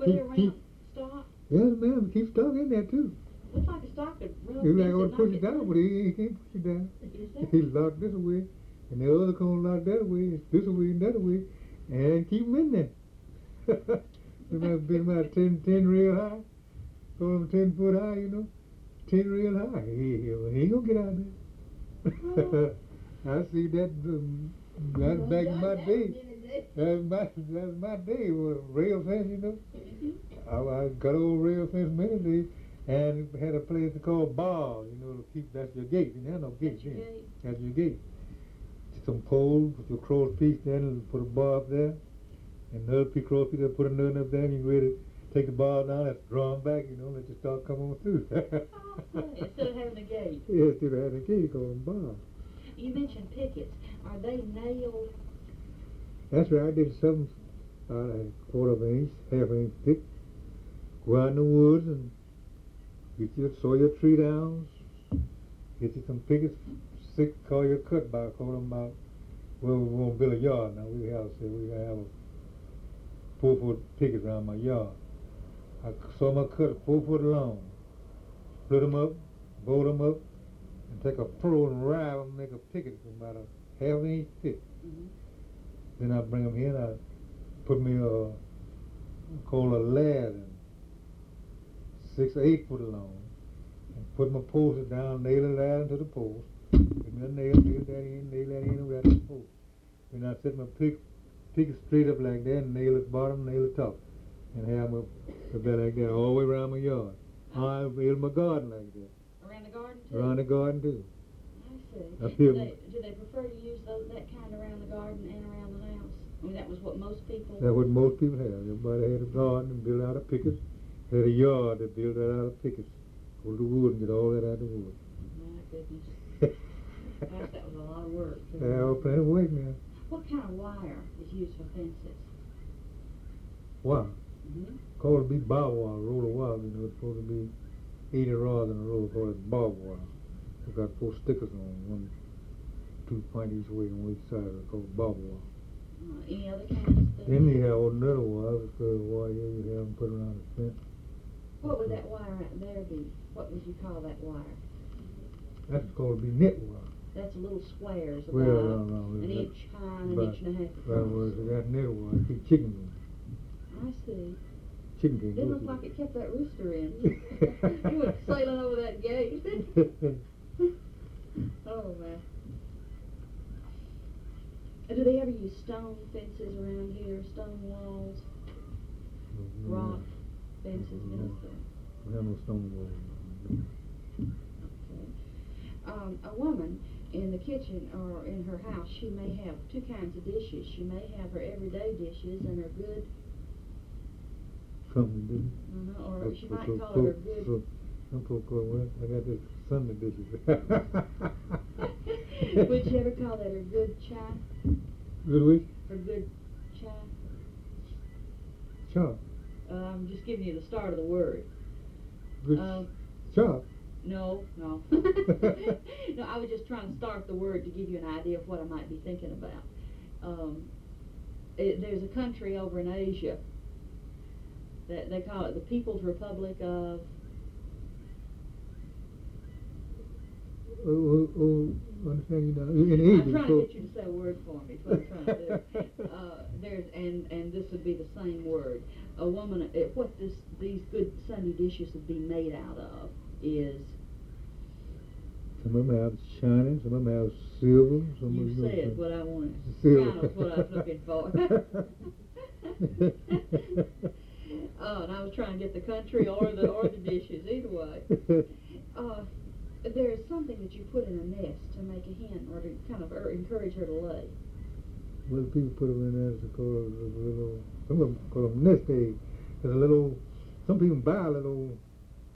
around stock? Yes, ma'am. Keep stock in there too. Looks like a stock could run. He's not going to push it down, but he can't push it down. He locked this away, and the other cone locked that away, this away and that away, and keep him in there. It might be about 10 real high, throw him 10 foot high, 10 real high. He ain't gonna get out there. I see that. That's back in my day. That's my day. Rail fence, I got old rail fence many days, and had a place called bar. To keep. That's your gate. You have no gate then. That's your gate. Some poles, put your cross piece there, and put a bar up there, and another cross piece, put another up there, and you ready to take the bar down, and draw them back. Let the stock come on through. Instead of having a gate. Yeah, instead of having a gate, call them bar. You mentioned pickets. Are they nailed? That's right. I did something a quarter of an inch, half an inch thick. Go out in the woods and saw your tree downs. Get you some pickets, call your cut by, call them out. Well, we want to build a yard now. We have a 4-foot picket around my yard. I saw my cut 4 foot long. Split them up, bolt them up, and take a pro and ride them, make a picket about a half an inch thick. Mm-hmm. Then I bring them here and I put me call a ladder, 6 or 8 foot long, and put my posts down, nail the ladder to the post. Give me a nail that in, and right to the post. Then I set my picket straight up like that, and nail the bottom, nail the top, and have my bed like that all the way around my yard. I build my garden like that. Around the garden too? Around the garden too. I see. Do they prefer to use that kind around the garden and around the house? I mean, that was what most people... That's what most people have. Everybody had a garden and built out of pickets. Had a yard that built that out of pickets. Go to the wood and get all that out of the wood. My goodness. Gosh, that was a lot of work. Yeah, plenty of work now. What kind of wire is used for fences? Wire? Mm-hmm. Called to be barbed wire, roll of wire. It's supposed to be 80 rods in a row, called it barbed wire. It's got 4 stickers on 2 points each way on each side. It's called barbed wire. Any other kinds of... Then you have ordinary wire, it's called wire here you have them put around the fence. What would that wire out there be? What would you call that wire? That's called to be net wire. That's little squares about no, an inch high and an inch and a half across. That's net wire. Keep chicken in. I see. Chicken can Didn't look like it kept that rooster in. You went sailing over that gate. Oh, man. Do they ever use stone fences around here? Stone walls? Rock fences? We have no stone walls. Okay. A woman in the kitchen or in her house, she may have 2 kinds of dishes. She may have her everyday dishes and her good... Something or she might call it her good... Some people call it, I got this Sunday dishes. Would you ever call that her good chai? Good which? Her good chai? Chop. I'm just giving you the start of the word. Good chop? No. No, I was just trying to start the word to give you an idea of what I might be thinking about. There's a country over in Asia that they call it the People's Republic of... Understand you now. In Asia, I'm trying to get you to say a word for me. That's what I'm trying to do. And this would be the same word. A woman. What these good Sunday dishes would be made out of is. Some of them have shiny. Some of them have silver. You said what I wanted. Silver. Kind of what I was looking for. Oh, and I was trying to get the country or the dishes. Either way. There's something that you put in a nest to make a hen or to kind of encourage her to lay. Well, people put them in there to call a little, some of them call them nest egg. There's a little, some people buy a little